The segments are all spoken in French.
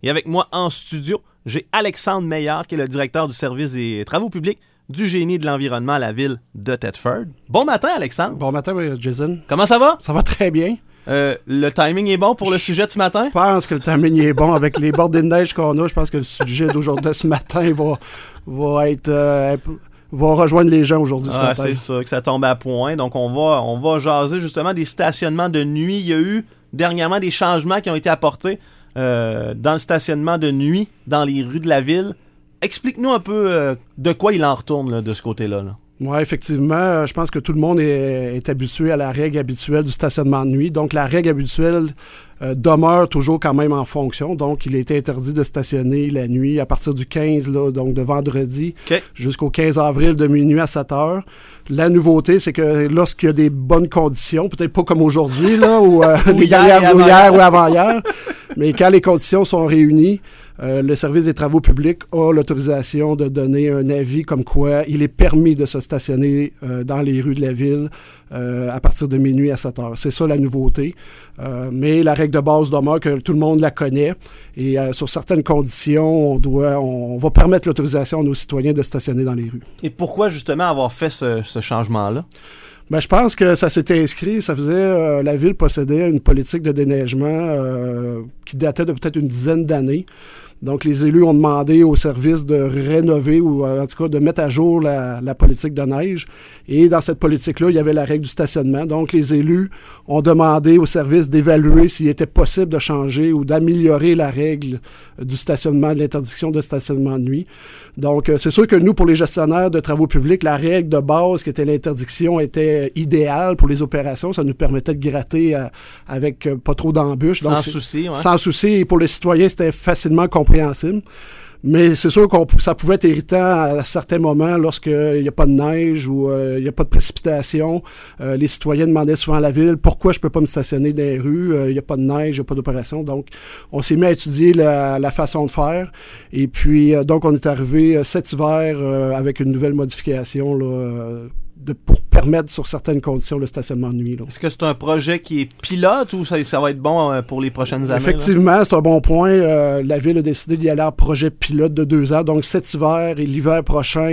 Et avec moi en studio, j'ai Alexandre Meillard, qui est le directeur du service des travaux publics du génie de l'environnement à la ville de Thetford. Bon matin, Alexandre. Bon matin, Jason. Comment ça va? Ça va très bien. Le timing est bon pour le sujet de ce matin? Je pense que le timing est bon. Avec les bordées de neige qu'on a, je pense que le sujet d'aujourd'hui, ce matin, va rejoindre les gens aujourd'hui ce matin. C'est sûr que ça tombe à point. Donc, on va jaser justement des stationnements de nuit. Il y a eu dernièrement des changements qui ont été apportés dans le stationnement de nuit dans les rues de la ville. Explique-nous un peu de quoi il en retourne là, de ce côté-là. Là. Oui, effectivement, je pense que tout le monde est habitué à la règle habituelle du stationnement de nuit. Donc, la règle habituelle demeure toujours quand même en fonction. Donc, il a été interdit de stationner la nuit à partir du 15, là, donc de vendredi, jusqu'au 15 avril de minuit à 7 heures. La nouveauté, c'est que lorsqu'il y a des bonnes conditions, peut-être pas comme aujourd'hui, là, ou hier ou avant-hier, mais quand les conditions sont réunies, le service des travaux publics a l'autorisation de donner un avis comme quoi il est permis de se stationner dans les rues de la ville à partir de minuit à 7 heures. C'est ça la nouveauté. Mais la règle de base demeure que tout le monde la connaît et sur certaines conditions, on va permettre l'autorisation à nos citoyens de stationner dans les rues. Et pourquoi justement avoir fait ce changement-là? Ben, je pense que ça s'était inscrit, ça faisait... la ville possédait une politique de déneigement qui datait de peut-être une dizaine d'années. Donc, les élus ont demandé au service de rénover ou en tout cas de mettre à jour la politique de neige. Et dans cette politique-là, il y avait la règle du stationnement. Donc, les élus ont demandé au service d'évaluer s'il était possible de changer ou d'améliorer la règle du stationnement, de l'interdiction de stationnement de nuit. Donc, c'est sûr que nous, pour les gestionnaires de travaux publics, la règle de base qui était l'interdiction était idéale pour les opérations. Ça nous permettait de gratter avec pas trop d'embûches. Sans souci, ouais. Sans souci. Et pour les citoyens, c'était facilement compréhensible. Mais c'est sûr que ça pouvait être irritant à certains moments lorsqu'il n'y a pas de neige ou il n'y a pas de précipitation. Les citoyens demandaient souvent à la ville pourquoi je peux pas me stationner dans les rues, il n'y a pas de neige, il n'y a pas d'opération. Donc, on s'est mis à étudier la façon de faire. Et puis, donc, on est arrivé cet hiver avec une nouvelle modification là, pour permettre sur certaines conditions le stationnement de nuit. Là. Est-ce que c'est un projet qui est pilote ou ça va être bon pour les prochaines années? Effectivement, c'est un bon point. La Ville a décidé d'y aller en projet pilote de 2 ans. Donc cet hiver et l'hiver prochain,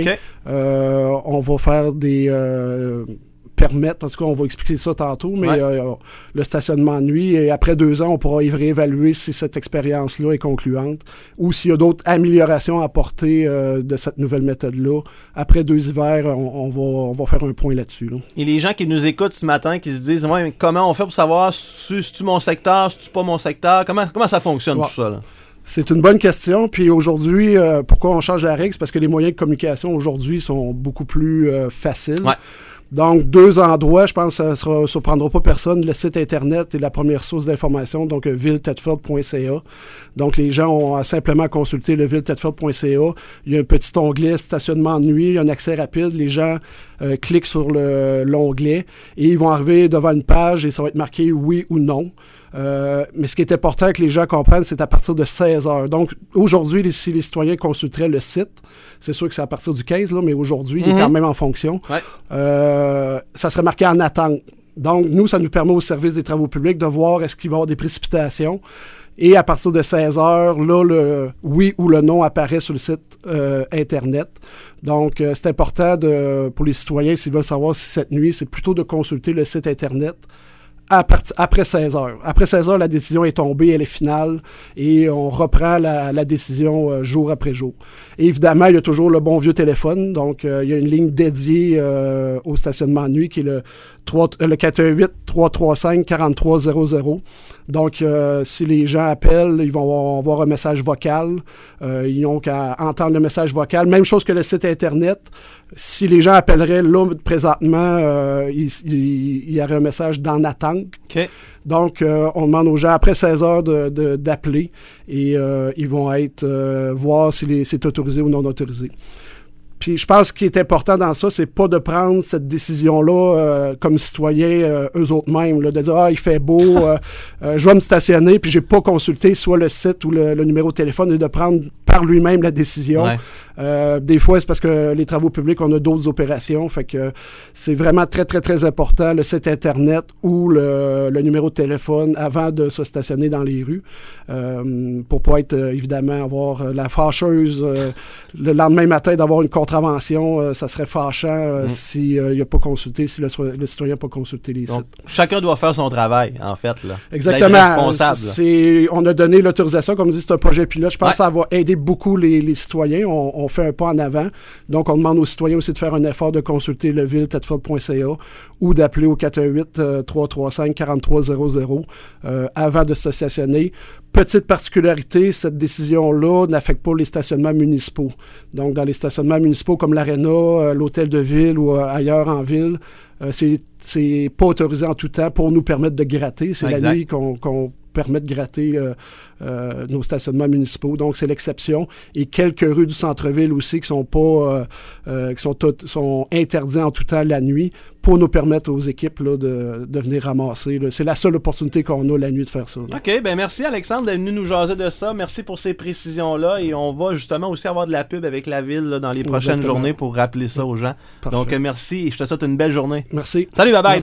on va faire des... permettre, en tout cas, on va expliquer ça tantôt, mais le stationnement de nuit, et après 2 ans, on pourra y réévaluer si cette expérience-là est concluante ou s'il y a d'autres améliorations à apporter de cette nouvelle méthode-là. Après 2 hivers, on va faire un point là-dessus. Là. Et les gens qui nous écoutent ce matin, qui se disent ouais, mais comment on fait pour savoir si c'est-tu mon secteur, si c'est pas mon secteur, comment ça fonctionne tout ça? Là? C'est une bonne question. Puis aujourd'hui, pourquoi on change la règle? C'est parce que les moyens de communication aujourd'hui sont beaucoup plus faciles. Ouais. Donc, 2 endroits, je pense que ça ne surprendra pas personne. Le site Internet est la première source d'information, donc ville-thetford.ca. Donc, les gens ont simplement consulté le ville-thetford.ca. Il y a un petit onglet stationnement de nuit, il y a un accès rapide. Les gens cliquent sur l'onglet et ils vont arriver devant une page et ça va être marqué oui ou non. Mais ce qui est important que les gens comprennent, c'est à partir de 16 heures. Donc, aujourd'hui, si les citoyens consulteraient le site, c'est sûr que c'est à partir du 15, là, mais aujourd'hui, il est quand même en fonction. Ouais. Ça serait marqué en attente. Donc, nous, ça nous permet au service des travaux publics de voir est-ce qu'il va y avoir des précipitations. Et à partir de 16 heures, là, le oui ou le non apparaît sur le site Internet. Donc, c'est important pour les citoyens, s'ils veulent savoir si cette nuit, c'est plutôt de consulter le site Internet après 16 heures. Après 16 heures, la décision est tombée, elle est finale et on reprend la décision jour après jour. Et évidemment, il y a toujours le bon vieux téléphone. Donc, il y a une ligne dédiée au stationnement de nuit qui est le 418-335-4300. Donc, si les gens appellent, ils vont avoir un message vocal. Ils n'ont qu'à entendre le message vocal. Même chose que le site Internet. Si les gens appelleraient, là, présentement, il y aurait un message d'en attente. Okay. Donc, on demande aux gens, après 16 heures, d'appeler et ils vont être voir si c'est autorisé ou non autorisé. Puis je pense que ce qui est important dans ça, c'est pas de prendre cette décision-là comme citoyen eux autres mêmes, là, de dire « Ah, il fait beau, je vais me stationner, puis j'ai pas consulté soit le site ou le numéro de téléphone », et de prendre par lui-même la décision. Ouais. Des fois, c'est parce que les travaux publics, on a d'autres opérations. Fait que c'est vraiment très, très, très important, le site Internet ou le numéro de téléphone avant de se stationner dans les rues. Pour pas être, évidemment, avoir la fâcheuse le lendemain matin d'avoir une contravention. Ça serait fâchant s'il n'a pas consulté, si le citoyen n'a pas consulté les sites. Chacun doit faire son travail, en fait. Là. Exactement. Responsable. On a donné l'autorisation, comme je dis, c'est un projet pilote. Je pense que ça va aider beaucoup les citoyens. On fait un pas en avant. Donc, on demande aux citoyens aussi de faire un effort de consulter le ville-tetford.ca ou d'appeler au 418-335-4300 avant de se stationner. Petite particularité, cette décision-là n'affecte pas les stationnements municipaux. Donc, dans les stationnements municipaux comme l'Arena, l'Hôtel de Ville ou ailleurs en ville, c'est pas autorisé en tout temps pour nous permettre de gratter. C'est la nuit qu'on permet de gratter nos stationnements municipaux. Donc, c'est l'exception. Et quelques rues du centre-ville aussi qui sont pas sont interdits en tout temps la nuit pour nous permettre aux équipes là, de venir ramasser. Là. C'est la seule opportunité qu'on a la nuit de faire ça. Là. OK, ben merci Alexandre d'être venu nous jaser de ça. Merci pour ces précisions-là. Et on va justement aussi avoir de la pub avec la ville là, dans les prochaines journées pour rappeler ça aux gens. Parfait. Donc, merci et je te souhaite une belle journée. Merci. Salut, bye-bye.